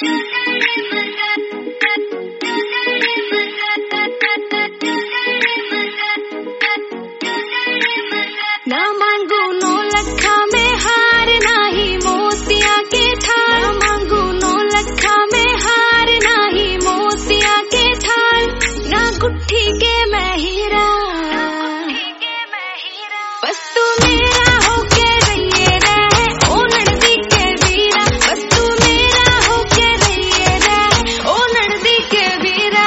ना मांगू नौ लखा में हार, ना ही मोतिया के थाल। ना मांगू नौ लखा में हार, ना ही मोतिया के थाल। ना गुट्ठी के मैं हीरा, बस तू मेरा होके रहिए रे ओ नड़दी के वीरा। बस तू मेरा होके रहिए रे ओ नड़दी के वीरा।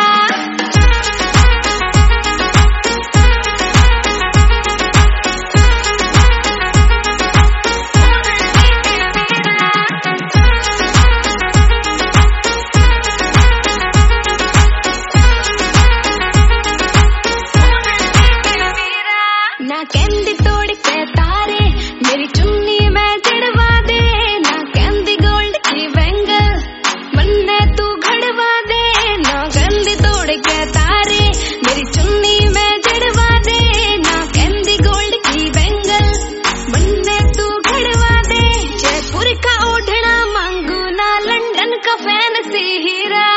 ना कहंदी तोड़ के तारे मेरी चुन्नी में जड़वा दे। ना कहंदी गोल्ड की बैंगल मन्ने तू घड़वा दे। ना कहंदी तोड़ के तारे मेरी चुन्नी में जड़वा दे। ना कहंदी गोल्ड की बैंगल मन्ने तू घड़वा दे। जयपुर का ओढ़ना मांगू ना लंदन का फैंसी हीरा।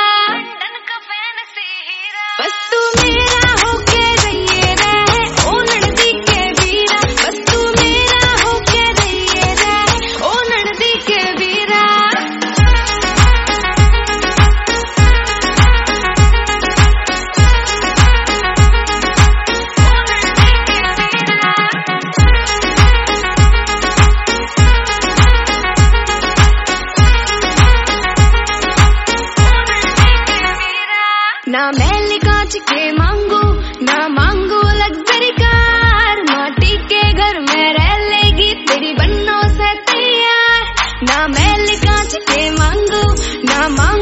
बस तू मेरा होके रहिए रे ओ नड़दी के वीरा। बस तू मेरा होके रहिए रे ओ नड़दी के वीरा। ना मैल कांच के मांगू, ना मांगू लग्जरी कार। माटी के घर में रह लेगी तेरी बन्नों से तैयार। ना मैल कांच के मांगू, ना मांगू